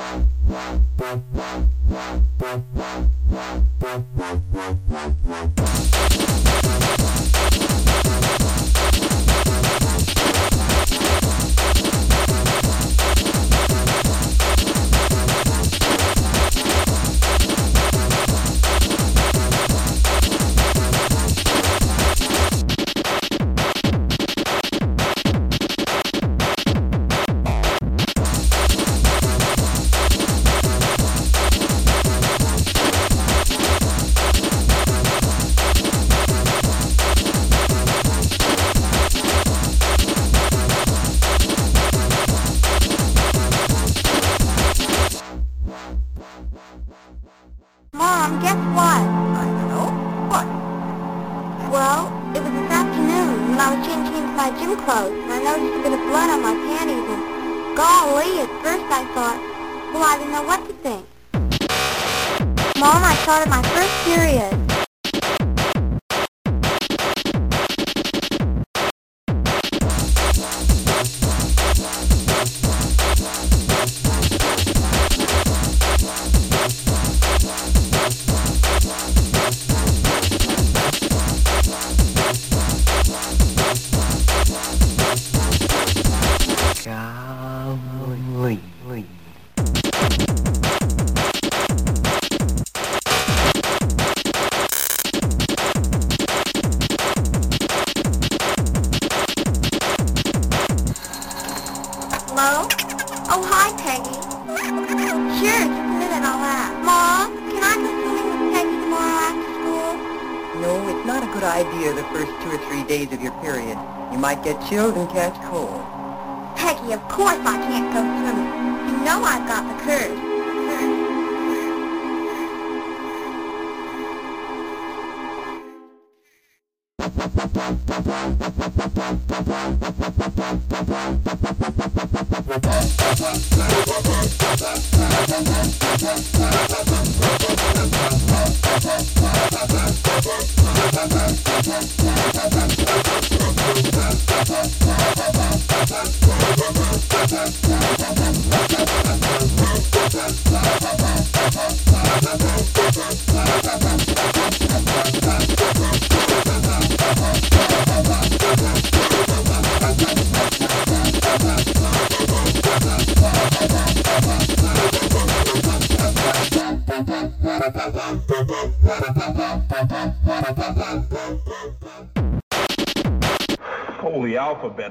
Mom, guess what? I don't know. What? Well, it was this afternoon when I was changing into my gym clothes, and I noticed a bit of blood on my panties, and golly, at first I thought, well, I didn't know what to think. Mom, I started my first period. Hello? Oh, hi, Peggy. Sure, just a minute, I'll ask. Mom, can I go swimming with Peggy tomorrow after school? No, it's not a good idea the first 2 or 3 days of your period. You might get chilled and catch cold. Peggy, of course I can't go swimming. You know I've got the curse. Holy alphabet.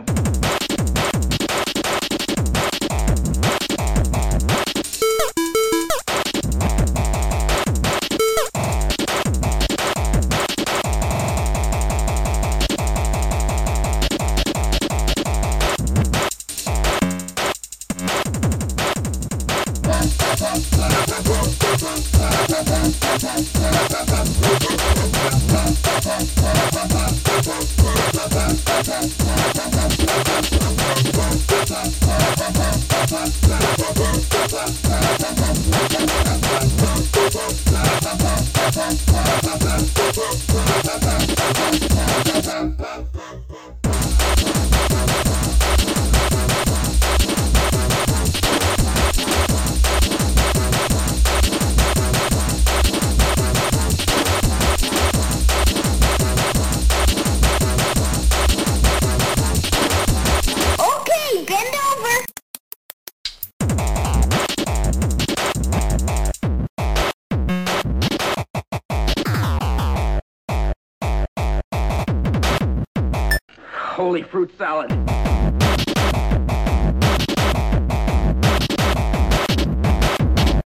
Holy fruit salad.